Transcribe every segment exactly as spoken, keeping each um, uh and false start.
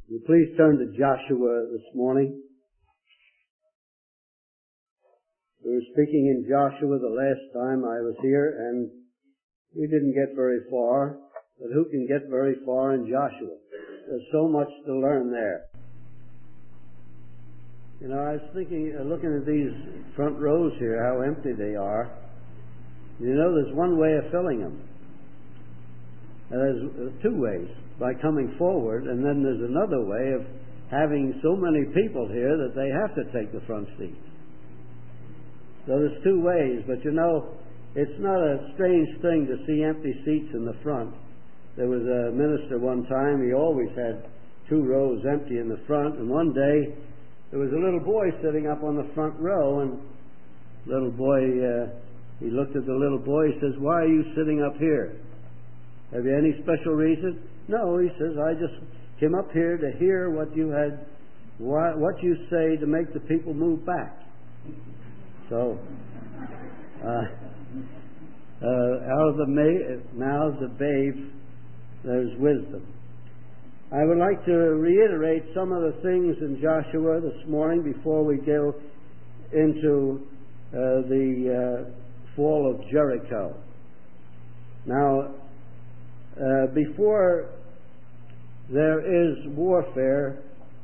Will you please turn to Joshua this morning? We were speaking in Joshua the last time I was here, and we didn't get very far, but who can get very far in Joshua? There's so much to learn there. You know, I was thinking, uh, looking at these front rows here, how empty they are. You know, there's one way of filling them. And there's uh, two ways, by coming forward, and then there's another way of having so many people here that they have to take the front seats. So there's two ways, but you know, it's not a strange thing to see empty seats in the front. There was a minister one time, he always had two rows empty in the front, and one day there was a little boy sitting up on the front row, and the little boy, uh, he looked at the little boy, he says, "Why are you sitting up here? Have you any special reason?" "No," he says, "I just came up here to hear what you had, what you say to make the people move back." So, uh, uh, out of the ma- mouths of babes, there's wisdom. I would like to reiterate some of the things in Joshua this morning before we go into uh, the uh, fall of Jericho. Now, uh, before there is warfare,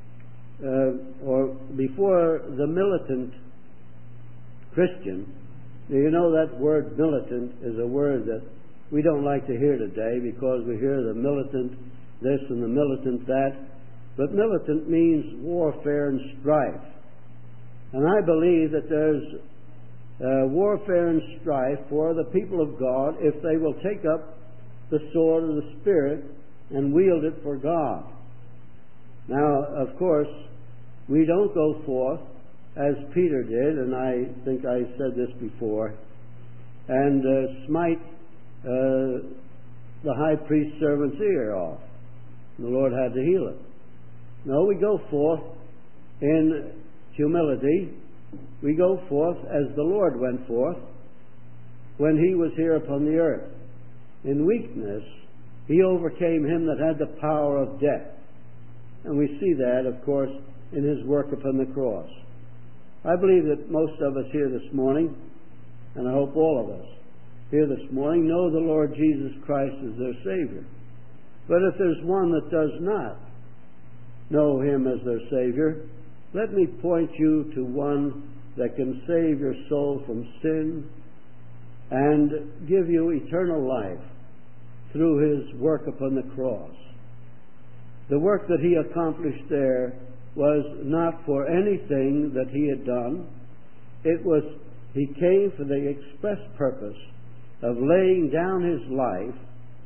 uh, or before the militant Christian, you know that word militant is a word that we don't like to hear today because we hear the militant this and the militant that, but militant means warfare and strife. And I believe that there's uh, warfare and strife for the people of God if they will take up the sword of the Spirit and wield it for God. Now, of course, we don't go forth as Peter did, and I think I said this before, and uh, smite uh, the high priest's servant's ear off. The Lord had to heal it. No, we go forth in humility. We go forth as the Lord went forth when He was here upon the earth. In weakness, He overcame him that had the power of death. And we see that, of course, in His work upon the cross. I believe that most of us here this morning, and I hope all of us here this morning, know the Lord Jesus Christ as their Savior. But if there's one that does not know Him as their Savior, let me point you to one that can save your soul from sin and give you eternal life through His work upon the cross. The work that He accomplished there was not for anything that He had done. It was, He came for the express purpose of laying down His life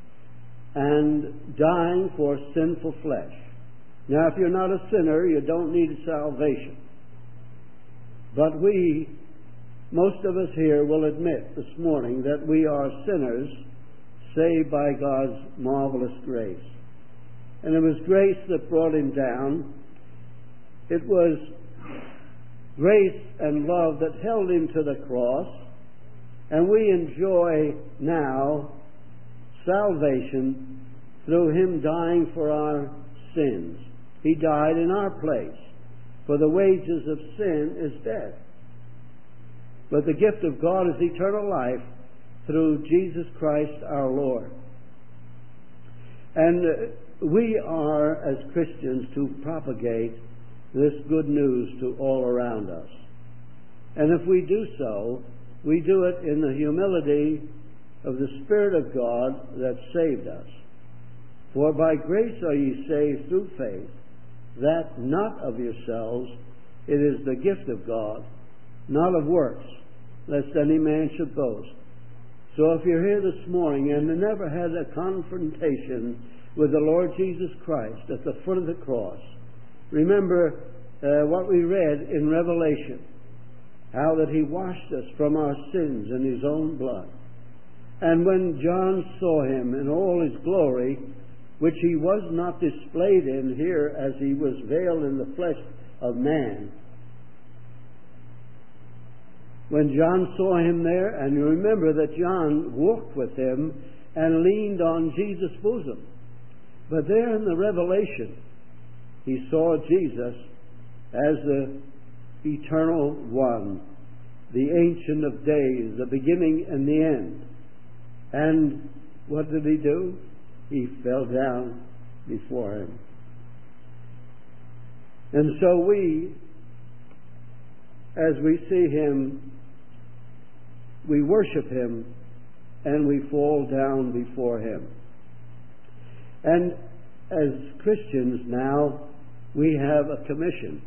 and dying for sinful flesh. Now, if you're not a sinner, you don't need salvation. But we, most of us here, will admit this morning that we are sinners saved by God's marvelous grace. And it was grace that brought Him down. It was grace and love that held Him to the cross. And we enjoy now salvation through Him dying for our sins. He died in our place. For the wages of sin is death. But the gift of God is eternal life through Jesus Christ our Lord. And we are, as Christians, to propagate this good news to all around us. And if we do so, we do it in the humility of the Spirit of God that saved us. For by grace are ye saved through faith, that not of yourselves, it is the gift of God, not of works, lest any man should boast. So if you're here this morning and you never had a confrontation with the Lord Jesus Christ at the foot of the cross, remember uh, what we read in Revelation, how that He washed us from our sins in His own blood. And when John saw Him in all His glory, which He was not displayed in here as He was veiled in the flesh of man, when John saw Him there, and you remember that John walked with Him and leaned on Jesus' bosom. But there in the Revelation, he saw Jesus as the eternal one, the Ancient of Days, the beginning and the end. And what did he do? He fell down before him. And so we, as we see him, we worship him and we fall down before him. And as Christians now, we have a commission.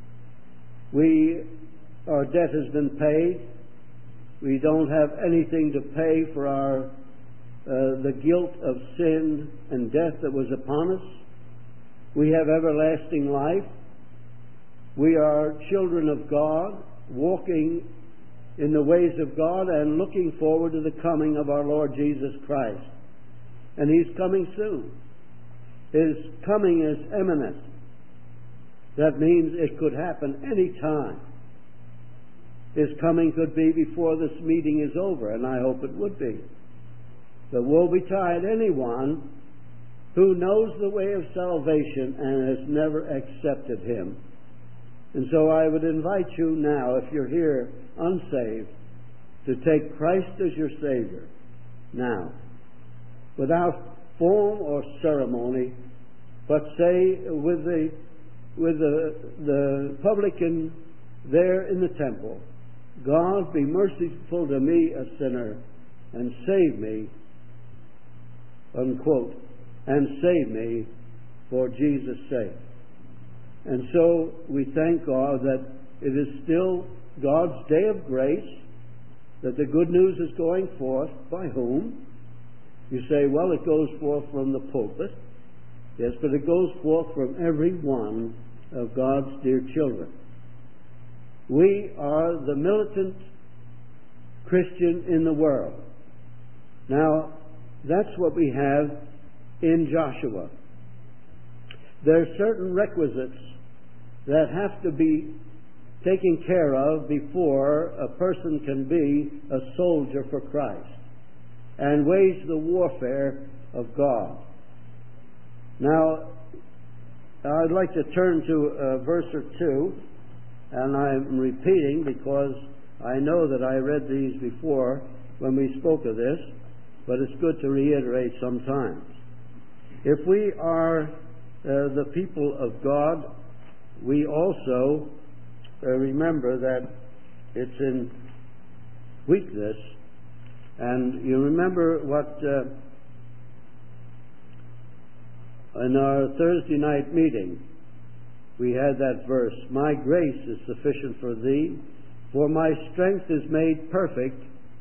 We, our debt has been paid. We don't have anything to pay for our uh, the guilt of sin and death that was upon us. We have everlasting life. We are children of God, walking in the ways of God and looking forward to the coming of our Lord Jesus Christ. And he's coming soon. His coming is imminent. That means it could happen any time. His coming could be before this meeting is over, and I hope it would be. But woe betide anyone who knows the way of salvation and has never accepted him. And so I would invite you now, if you're here unsaved, to take Christ as your Savior now, without form or ceremony, but say with the with the, the publican there in the temple, God, be merciful to me, a sinner, and save me, unquote, and save me for Jesus' sake. And so we thank God that it is still God's day of grace, that the good news is going forth. By whom? You say, well, it goes forth from the pulpit. Yes, but it goes forth from every one of God's dear children. We are the militant Christian in the world. Now, that's what we have in Joshua. There are certain requisites that have to be taken care of before a person can be a soldier for Christ and wage the warfare of God. Now, I'd like to turn to a verse or two, and I'm repeating because I know that I read these before when we spoke of this, but it's good to reiterate sometimes. If we are uh, the people of God, we also uh, remember that it's in weakness. And you remember what uh, in our Thursday night meeting we had that verse, my grace is sufficient for thee, for my strength is made perfect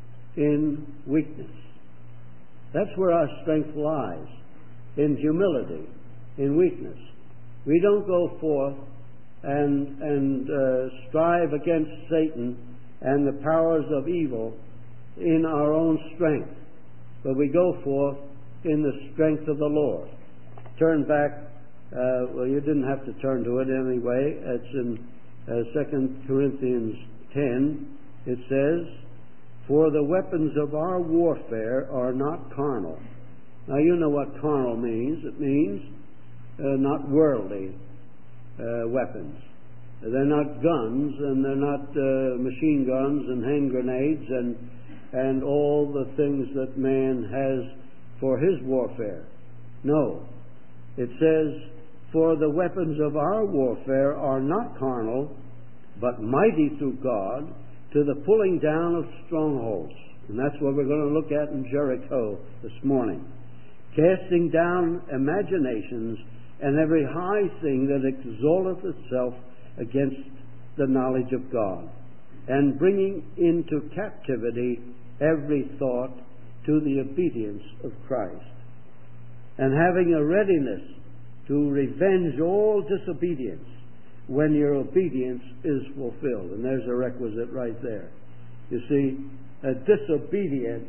in weakness. That's where our strength lies, in humility, in weakness. We don't go forth and, and uh, strive against Satan and the powers of evil in our own strength, but we go forth in the strength of the Lord. Turn back, uh, well, you didn't have to turn to it anyway. It's in uh, Second Corinthians ten. It says, for the weapons of our warfare are not carnal. Now you know what carnal means. It means uh, not worldly uh, weapons. They're not guns, and they're not uh, machine guns and hand grenades and and all the things that man has for his warfare. No. It says, for the weapons of our warfare are not carnal, but mighty through God to the pulling down of strongholds. And that's what we're going to look at in Jericho this morning. Casting down imaginations and every high thing that exalteth itself against the knowledge of God, and bringing into captivity every thought to the obedience of Christ, and having a readiness to revenge all disobedience when your obedience is fulfilled. And there's a requisite right there. You see, a disobedient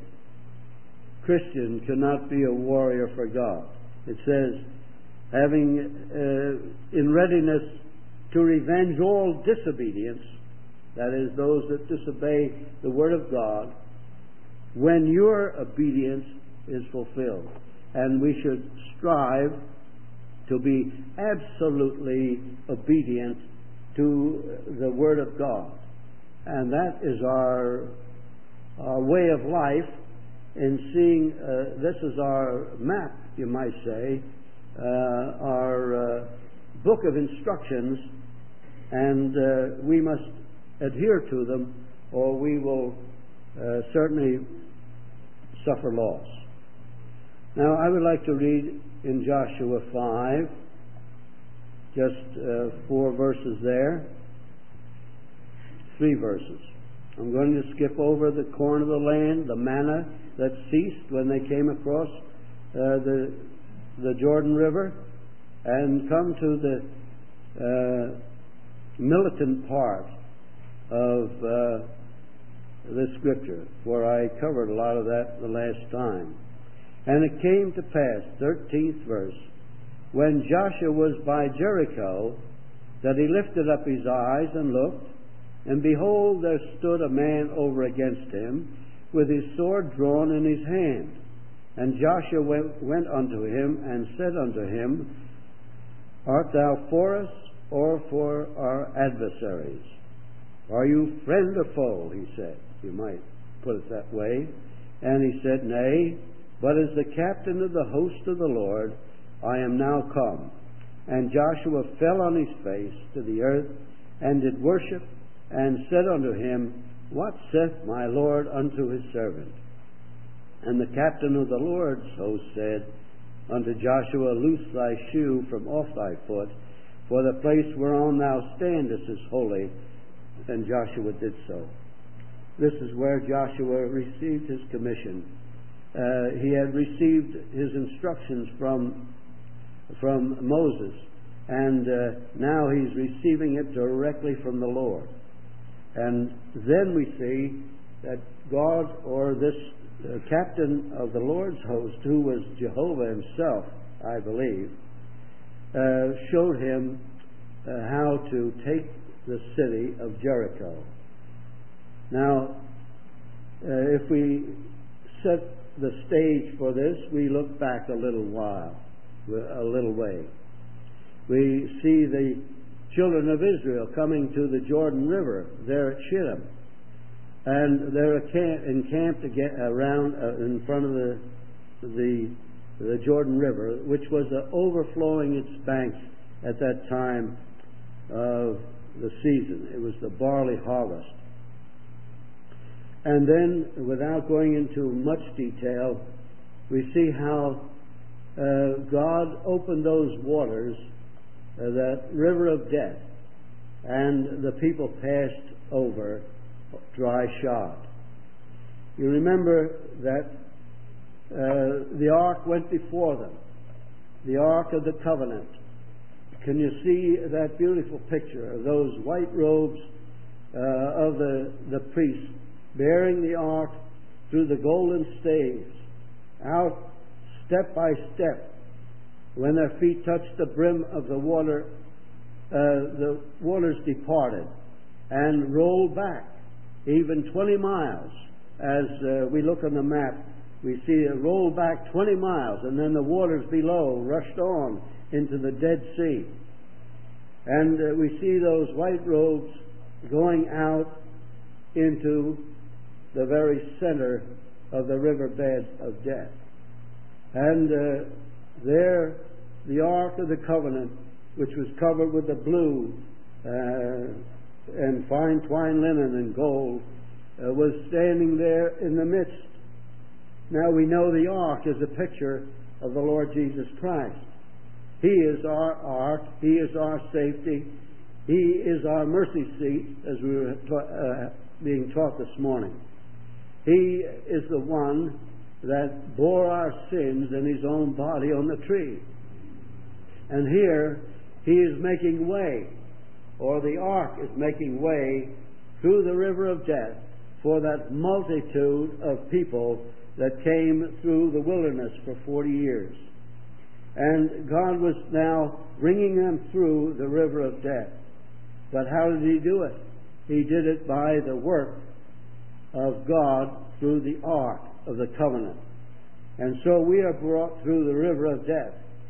Christian cannot be a warrior for God. It says, having uh, in readiness to revenge all disobedience, that is, those that disobey the Word of God, when your obedience is fulfilled. And we should strive to be absolutely obedient to the Word of God. And that is our, our way of life in seeing, uh, this is our map, you might say, uh, our uh, book of instructions, and uh, we must adhere to them, or we will uh, certainly suffer loss. Now, I would like to read in Joshua five, just uh, four verses there, three verses. I'm going to skip over the corn of the land, the manna that ceased when they came across uh, the the Jordan River, and come to the uh, militant part of uh, the Scripture, for I covered a lot of that the last time. And it came to pass, thirteenth verse, when Joshua was by Jericho, that he lifted up his eyes and looked, and behold, there stood a man over against him, with his sword drawn in his hand. And Joshua went, went unto him, and said unto him, Art thou for us, or for our adversaries? Are you friend or foe? He said. You might put it that way. And he said, Nay, but as the captain of the host of the Lord, I am now come. And Joshua fell on his face to the earth, and did worship, and said unto him, What saith my Lord unto his servant? And the captain of the Lord's host said unto Joshua, Loose thy shoe from off thy foot, for the place whereon thou standest is holy. And Joshua did so. This is where Joshua received his commission. Uh, he had received his instructions from, from Moses, and uh, now he's receiving it directly from the Lord. And then we see that God, or this uh, captain of the Lord's host, who was Jehovah himself, I believe, uh, showed him uh, how to take the city of Jericho. Now, uh, if we set the stage for this, we look back a little while, a little way. We see the children of Israel coming to the Jordan River there at Shittim, and they're encamped around uh, in front of the, the the Jordan River, which was uh, overflowing its banks at that time of the season. It was the barley harvest. And then, without going into much detail, we see how uh, God opened those waters, uh, that river of death, and the people passed over dry shod. You remember that uh, the ark went before them, the ark of the covenant. Can you see that beautiful picture of those white robes uh, of the, the priests bearing the ark through the golden staves, out step by step? When their feet touched the brim of the water, uh, the waters departed and rolled back even twenty miles. As uh, we look on the map, we see it roll back twenty miles, and then the waters below rushed on into the Dead Sea. And uh, we see those white robes going out into the very center of the riverbed of death. And uh, there, the Ark of the Covenant, which was covered with the blue uh, and fine twined linen and gold, uh, was standing there in the midst. Now we know the Ark is a picture of the Lord Jesus Christ. He is our Ark. He is our safety. He is our mercy seat, as we were ta- uh, being taught this morning. He is the one that bore our sins in His own body on the tree. And here He is making way, or the ark is making way through the river of death for that multitude of people that came through the wilderness for forty years. And God was now bringing them through the river of death. But how did He do it? He did it by the work of God through the ark of the covenant. And so we are brought through the river of death.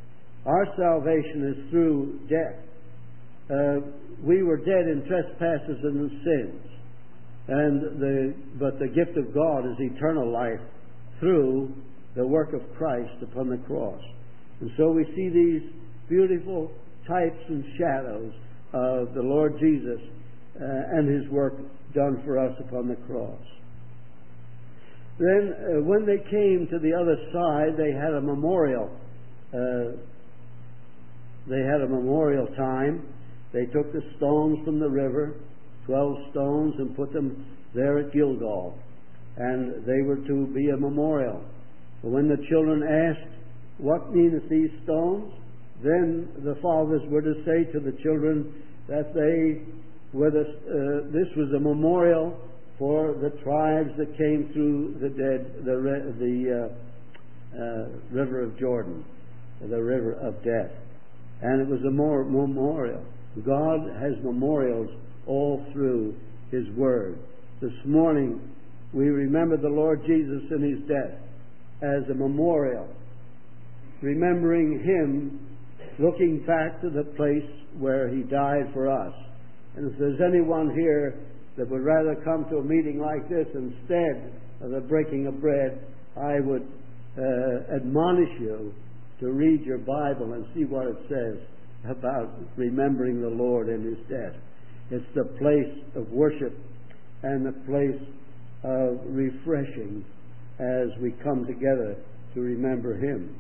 Our salvation is through death. Uh, we were dead in trespasses and in sins, and the but the gift of God is eternal life through the work of Christ upon the cross. And so we see these beautiful types and shadows of the Lord Jesus uh, and His work done for us upon the cross. Then, uh, when they came to the other side, they had a memorial. Uh, they had a memorial time. They took the stones from the river, twelve stones, and put them there at Gilgal. And they were to be a memorial. But when the children asked, "What meaneth these stones?" then the fathers were to say to the children that they were the, uh, this was a memorial for the tribes that came through the dead, the, the uh, uh, river of Jordan, the river of death. And it was a more memorial. God has memorials all through His Word. This morning we remember the Lord Jesus and His death as a memorial, remembering Him, looking back to the place where He died for us. And if there's anyone here that would rather come to a meeting like this instead of the breaking of bread, I would uh, admonish you to read your Bible and see what it says about remembering the Lord and His death. It's the place of worship and the place of refreshing as we come together to remember Him.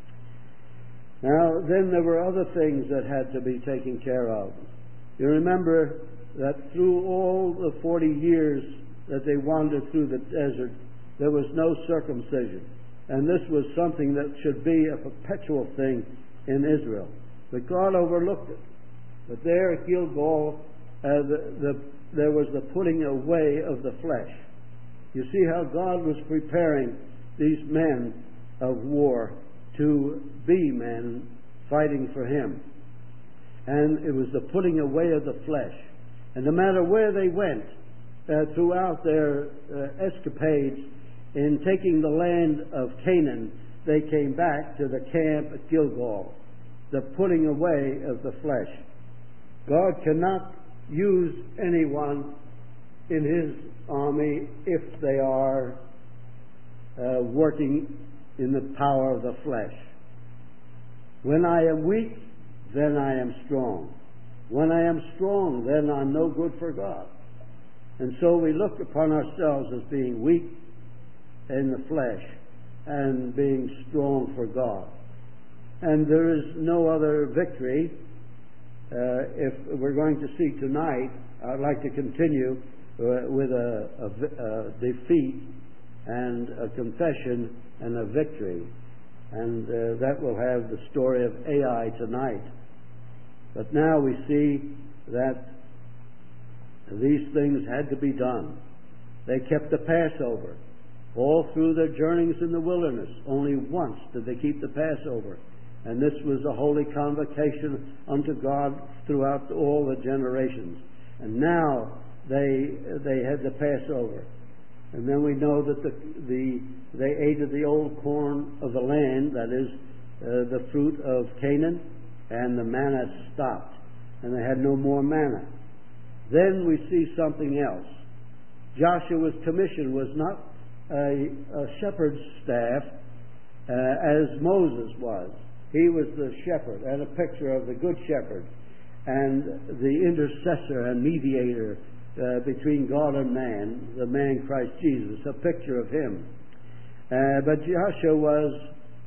Now, then there were other things that had to be taken care of. You remember that through all the forty years that they wandered through the desert, there was no circumcision. And this was something that should be a perpetual thing in Israel. But God overlooked it. But there at Gilgal, uh, the, the, there was the putting away of the flesh. You see how God was preparing these men of war to be men fighting for Him. And it was the putting away of the flesh. And no matter where they went uh, throughout their uh, escapades in taking the land of Canaan, they came back to the camp at Gilgal, the putting away of the flesh. God cannot use anyone in His army if they are uh, working in the power of the flesh. When I am weak, then I am strong. When I am strong, then I'm no good for God. And so we look upon ourselves as being weak in the flesh and being strong for God. And there is no other victory. Uh, if we're going to see tonight, I'd like to continue uh, with a, a, a defeat and a confession and a victory. And uh, that will have the story of Ai tonight. But now we see that these things had to be done. They kept the Passover all through their journeys in the wilderness. Only once did they keep the Passover. And this was a holy convocation unto God throughout all the generations. And now they they had the Passover. And then we know that the, the they ate of the old corn of the land, that is, uh, the fruit of Canaan, and the manna stopped, and they had no more manna. Then we see something else. Joshua's commission was not a, a shepherd's staff uh, as Moses was. He was the shepherd, and a picture of the good shepherd, and the intercessor and mediator uh, between God and man, the man Christ Jesus, a picture of Him. Uh, but Joshua was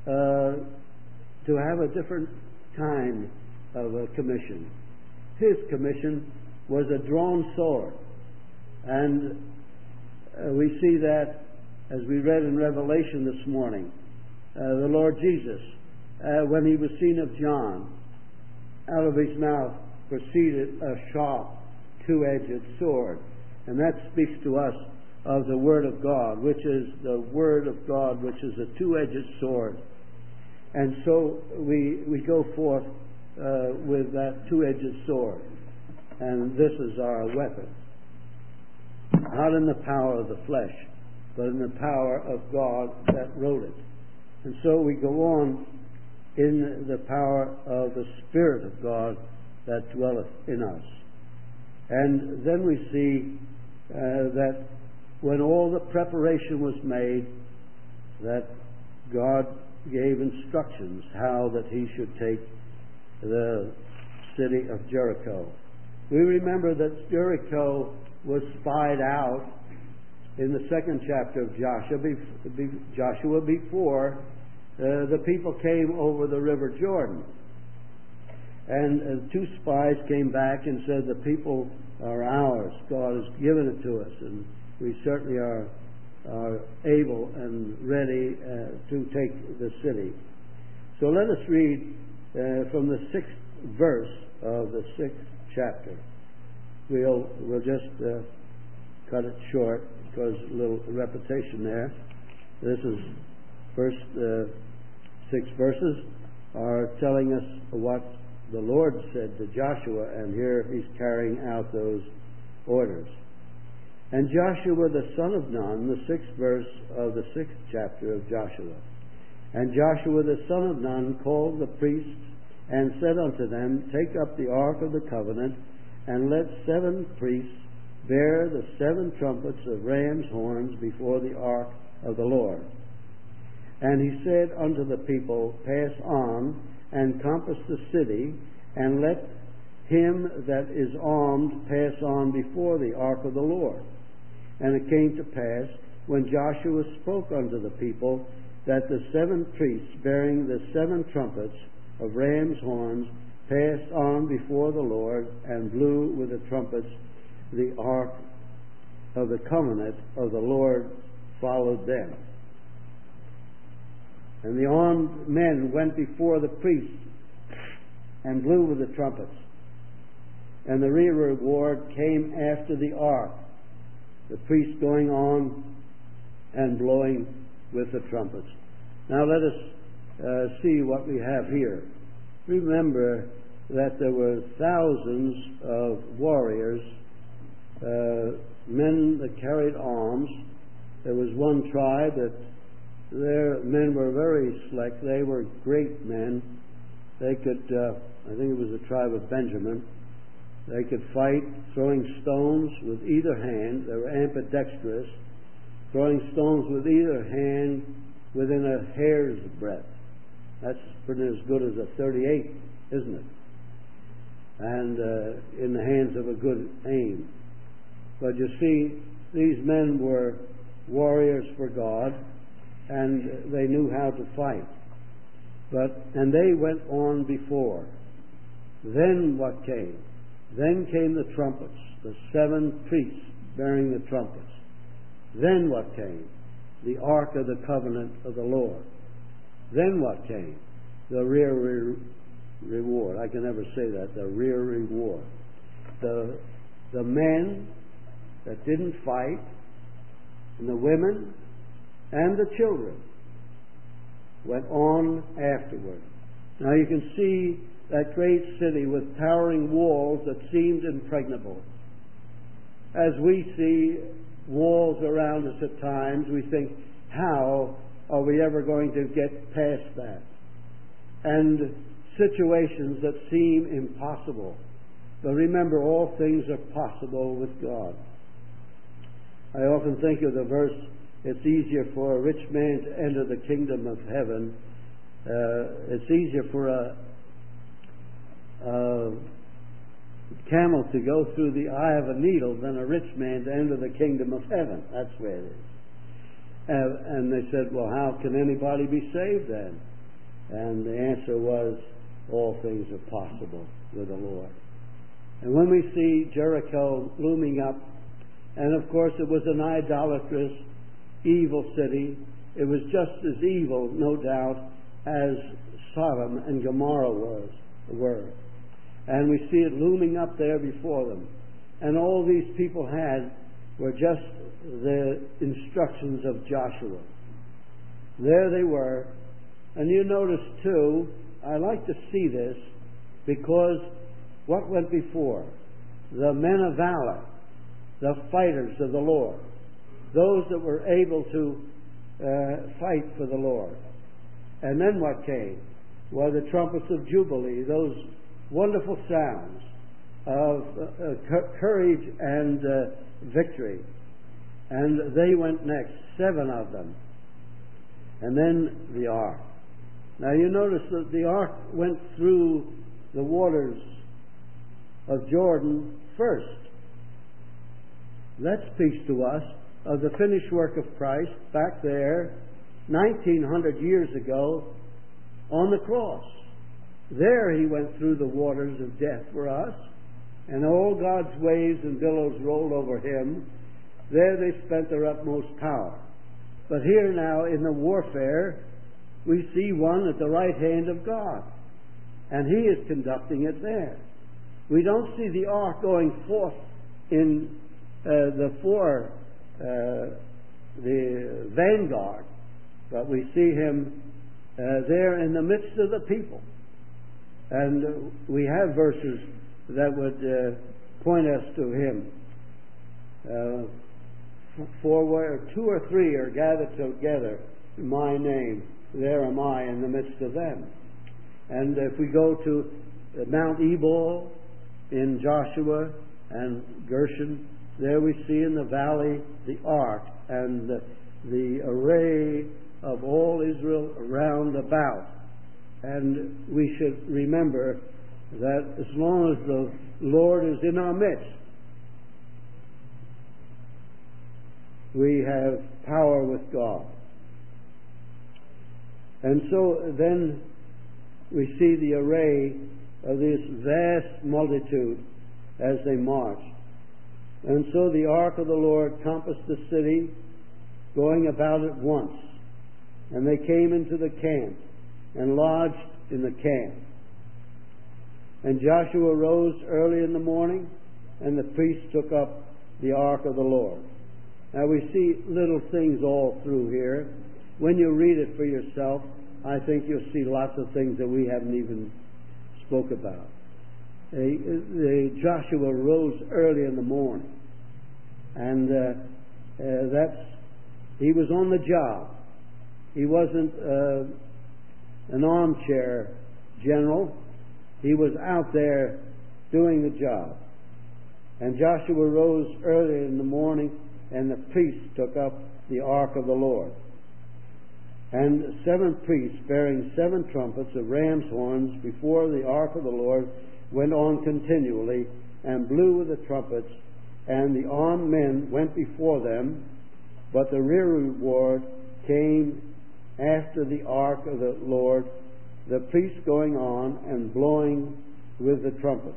uh, to have a different kind of a commission. His commission was a drawn sword. And uh, we see that as we read in Revelation this morning. Uh, the Lord Jesus, uh, when He was seen of John, out of His mouth proceeded a sharp, two-edged sword. And that speaks to us of the Word of God, which is the Word of God, which is a two-edged sword. And so we we go forth uh, with that two-edged sword. And this is our weapon. Not in the power of the flesh, but in the power of God that wrote it. And so we go on in the power of the Spirit of God that dwelleth in us. And then we see uh, that when all the preparation was made, that God gave instructions how that he should take the city of Jericho. We remember that Jericho was spied out in the second chapter of Joshua, Joshua before uh, the people came over the river Jordan. And uh, two spies came back and said, the people are ours. God has given it to us, and we certainly are, are able and ready uh, to take the city. So let us read uh, from the sixth verse of the sixth chapter. We'll, we'll just uh, cut it short because a little repetition there. This is first uh, six verses are telling us what the Lord said to Joshua, and here he's carrying out those orders. And Joshua the son of Nun, the sixth verse of the sixth chapter of Joshua. And Joshua the son of Nun called the priests and said unto them, take up the ark of the covenant, and let seven priests bear the seven trumpets of ram's horns before the ark of the Lord. And he said unto the people, pass on and compass the city, and let him that is armed pass on before the ark of the Lord. And it came to pass, when Joshua spoke unto the people, that the seven priests bearing the seven trumpets of ram's horns passed on before the Lord, and blew with the trumpets. The ark of the covenant of the Lord followed them. And the armed men went before the priests and blew with the trumpets. And the rear reward came after the ark, the priests going on and blowing with the trumpets. Now let us uh, see what we have here. Remember that there were thousands of warriors, uh, men that carried arms. There was one tribe that their men were very slick. They were great men. They could, uh, I think it was the tribe of Benjamin. They could fight throwing stones with either hand. They were ambidextrous, throwing stones with either hand within a hair's breadth. That's pretty as good as a thirty-eight, isn't it? And uh, in the hands of a good aim. But you see, these men were warriors for God, and they knew how to fight. But and they went on before. Then what came? Then came the trumpets, the seven priests bearing the trumpets. Then what came? The ark of the covenant of the Lord. Then what came? The rear re- reward. I can never say that. The rear reward. The the men that didn't fight, and the women and the children went on afterward. Now you can see that great city with towering walls that seemed impregnable. As we see walls around us at times, we think, how are we ever going to get past that? And situations that seem impossible. But remember, all things are possible with God. I often think of the verse, it's easier for a rich man to enter the kingdom of heaven. Uh, it's easier for a, a camel to go through the eye of a needle than a rich man to enter the kingdom of heaven. That's where it is. Uh, and they said, well, how can anybody be saved then? And the answer was, all things are possible with the Lord. And when we see Jericho looming up, and of course it was an idolatrous, evil city. It was just as evil, no doubt, as Sodom and Gomorrah was, were. And we see it looming up there before them. And all these people had were just the instructions of Joshua. There they were. And you notice too, I like to see this, because what went before? The men of valor, the fighters of the Lord, those that were able to uh, fight for the Lord. And then what came? were the trumpets of Jubilee, those wonderful sounds of uh, courage and uh, victory. And they went next, seven of them. And then the ark. Now you notice that the ark went through the waters of Jordan first. That speaks to us of the finished work of Christ back there nineteen hundred years ago on the cross. There he went through the waters of death for us, and all God's waves and billows rolled over him. There they spent their utmost power. But here now in the warfare, we see one at the right hand of God, and he is conducting it there. We don't see the ark going forth in uh, the fore, uh, the vanguard, but we see him uh, there in the midst of the people. And uh, we have verses that would uh, point us to him. Uh, For where two or three are gathered together in my name, there am I in the midst of them. And if we go to Mount Ebal in Joshua and Gershon, there we see in the valley the ark and the, the array of all Israel round about. And we should remember that as long as the Lord is in our midst, we have power with God. And so then we see the array of this vast multitude as they marched. And so the ark of the Lord compassed the city, going about it once. And they came into the camp and lodged in the camp. And Joshua rose early in the morning, and the priests took up the ark of the Lord. Now we see little things all through here. When you read it for yourself, I think you'll see lots of things that we haven't even spoke about. The, the Joshua rose early in the morning, and uh, uh, that's he was on the job. He wasn't uh, an armchair general. He was out there doing the job. And Joshua rose early in the morning, and the priests took up the ark of the Lord. And seven priests bearing seven trumpets of ram's horns before the ark of the Lord went on continually and blew with the trumpets, and the armed men went before them, but the rear reward came after the ark of the Lord, the priests going on and blowing with the trumpets.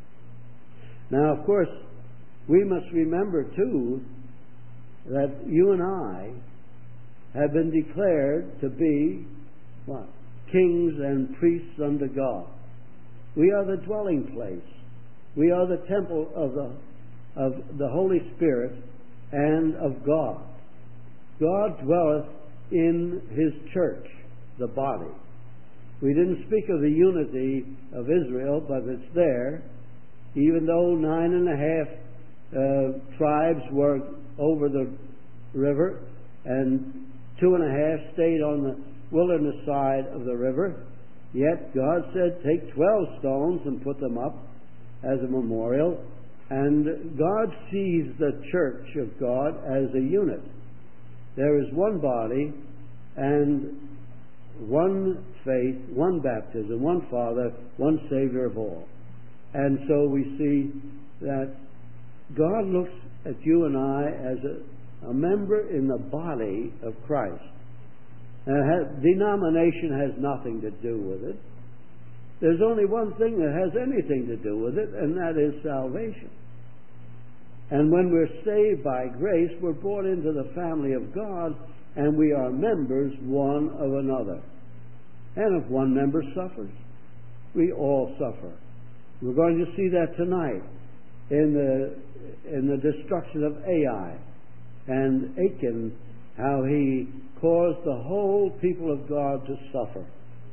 Now, of course, we must remember too that you and I have been declared to be what? Kings and priests unto God. We are the dwelling place. We are the temple of the of the Holy Spirit and of God. God dwelleth in His church, the body. We didn't speak of the unity of Israel, but it's there. Even though nine and a half uh, tribes were over the river, and two and a half stayed on the wilderness side of the river, yet God said, take twelve stones and put them up as a memorial. And God sees the church of God as a unit. There is one body and one faith, one baptism, one Father, one Savior of all. And so we see that God looks at you and I as a, a member in the body of Christ. And has, denomination has nothing to do with it. There's only one thing that has anything to do with it, and that is salvation. And when we're saved by grace, we're brought into the family of God, and we are members one of another. And if one member suffers, we all suffer. We're going to see that tonight in the in the destruction of Ai and Achan, how he caused the whole people of God to suffer.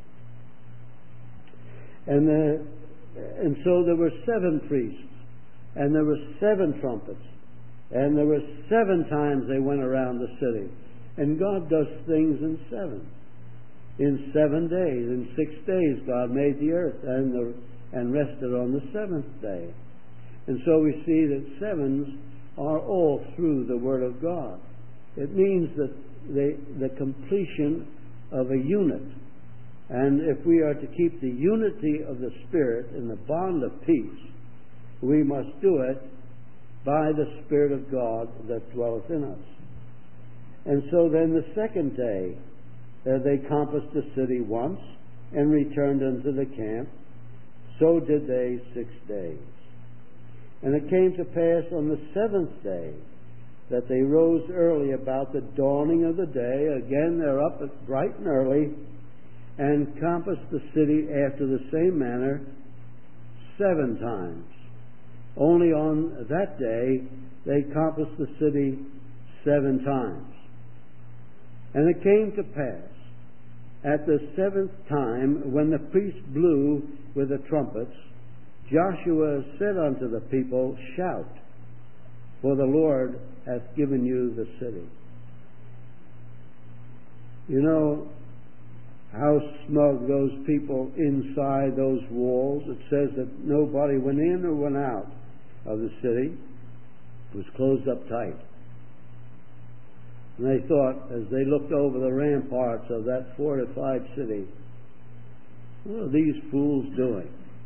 And the, and so there were seven priests, and there were seven trumpets, and there were seven times they went around the city. And God does things in seven. in seven days. In six days God made the earth and, the, and rested on the seventh day. And so we see that sevens are all through the Word of God. It means that they, the completion of a unit. And if we are to keep the unity of the Spirit in the bond of peace, we must do it by the Spirit of God that dwelleth in us. And so then the second day, uh, they compassed the city once and returned unto the camp. So did they six days. And it came to pass on the seventh day that they rose early about the dawning of the day. Again, they're up bright and early, and compassed the city after the same manner seven times. Only on that day they compassed the city seven times. And it came to pass at the seventh time, when the priest blew with the trumpets, Joshua said unto the people, Shout, for the Lord hath given you the city. You know how smug those people inside those walls. It says that nobody went in or went out of the city. It was closed up tight. And they thought, as they looked over the ramparts of that fortified city, what are these fools doing?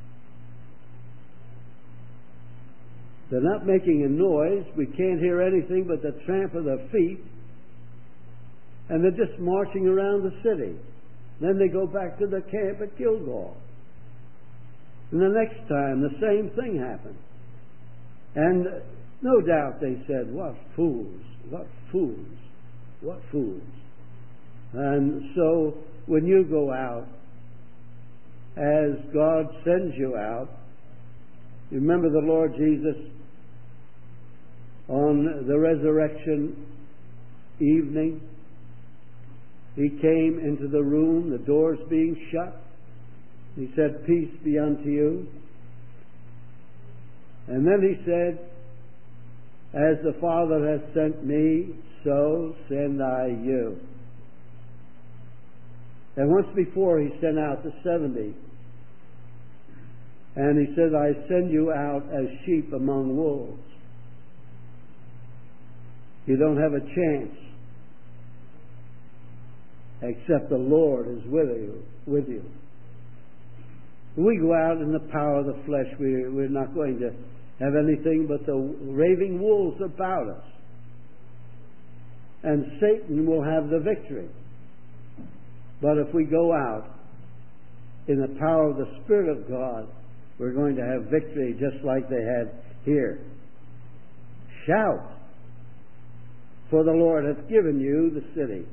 They're not making a noise. We can't hear anything but the tramp of their feet. And they're just marching around the city. Then they go back to the camp at Gilgal. And the next time, the same thing happened. And no doubt they said, What fools, what fools, what fools. And so when you go out, as God sends you out, you remember the Lord Jesus on the resurrection evening. He came into the room, the doors being shut. He said, Peace be unto you. And then he said, As the Father hath sent me, so send I you. And once before he sent out the seventy. And he said, I send you out as sheep among wolves. You don't have a chance except the Lord is with you. With you. When we go out in the power of the flesh, we, we're not going to have anything but the raving wolves about us. And Satan will have the victory. But if we go out in the power of the Spirit of God, we're going to have victory just like they had here. Shout, for the Lord hath given you the city.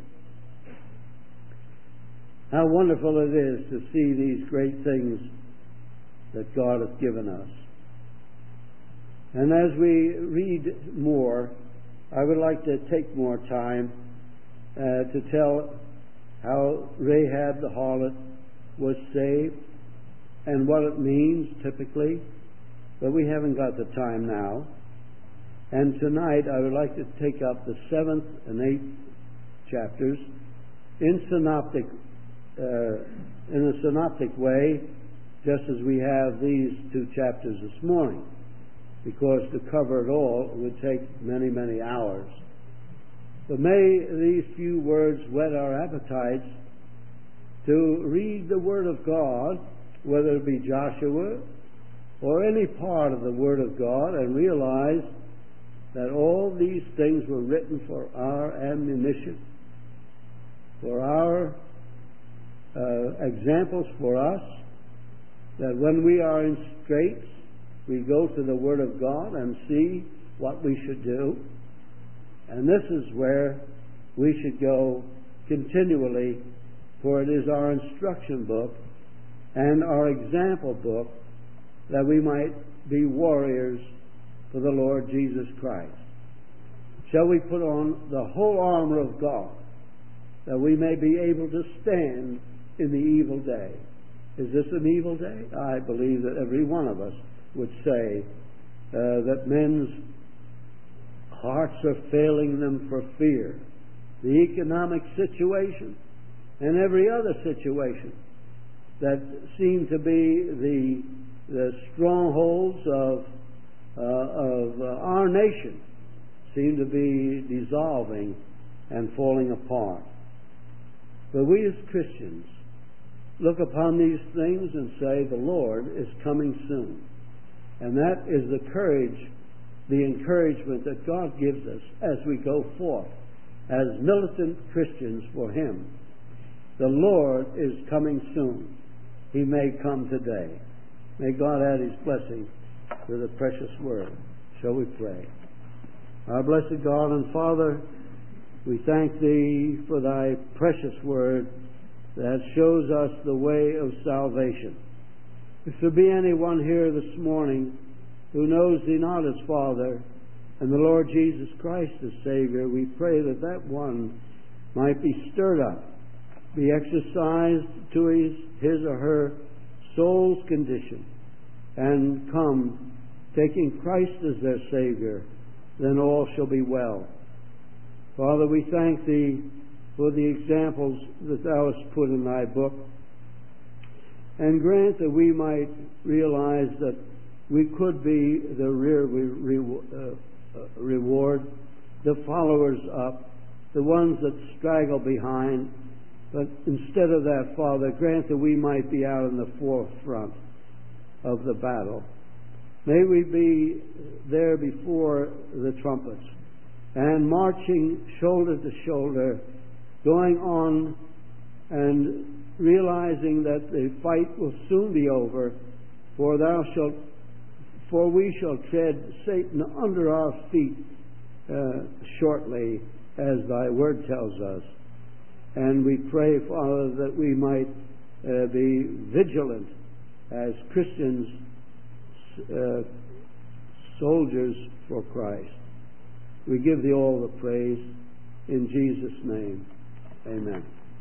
How wonderful it is to see these great things that God hath given us. And as we read more, I would like to take more time uh, to tell how Rahab the harlot was saved and what it means typically, but we haven't got the time now. And tonight I would like to take up the seventh and eighth chapters in synoptic, uh, in a synoptic way, just as we have these two chapters this morning, because to cover it all would take many, many hours. But may these few words whet our appetites to read the Word of God, whether it be Joshua or any part of the Word of God, and realize that all these things were written for our admonition, for our uh, examples for us, that when we are in straits, we go to the Word of God and see what we should do. And this is where we should go continually, for it is our instruction book and our example book that we might be warriors for the Lord Jesus Christ. Shall we put on the whole armor of God that we may be able to stand in the evil day? Is this an evil day? I believe that every one of us would say uh, that men's hearts are failing them for fear. The economic situation and every other situation that seem to be the, the strongholds of, uh, of uh, our nation seem to be dissolving and falling apart. But we as Christians look upon these things and say, the Lord is coming soon. And that is the courage, the encouragement that God gives us as we go forth as militant Christians for Him. The Lord is coming soon. He may come today. May God add His blessing to the precious word. Shall we pray? Our blessed God and Father, we thank Thee for Thy precious word that shows us the way of salvation. If there be anyone here this morning who knows Thee not as Father and the Lord Jesus Christ as Savior, we pray that that one might be stirred up, be exercised to his, his or her soul's condition, and come taking Christ as their Savior, then all shall be well. Father, we thank Thee for the examples that Thou hast put in Thy book, and grant that we might realize that we could be the rear re, uh, uh, reward, the followers up, the ones that straggle behind. But instead of that, Father, grant that we might be out in the forefront of the battle. May we be there before the trumpets and marching shoulder to shoulder, going on and realizing that the fight will soon be over, for thou shalt, for we shall tread Satan under our feet uh, shortly, as Thy word tells us. And we pray, Father, that we might uh, be vigilant as Christians, uh, soldiers for Christ. We give Thee all the praise in Jesus' name. Amen.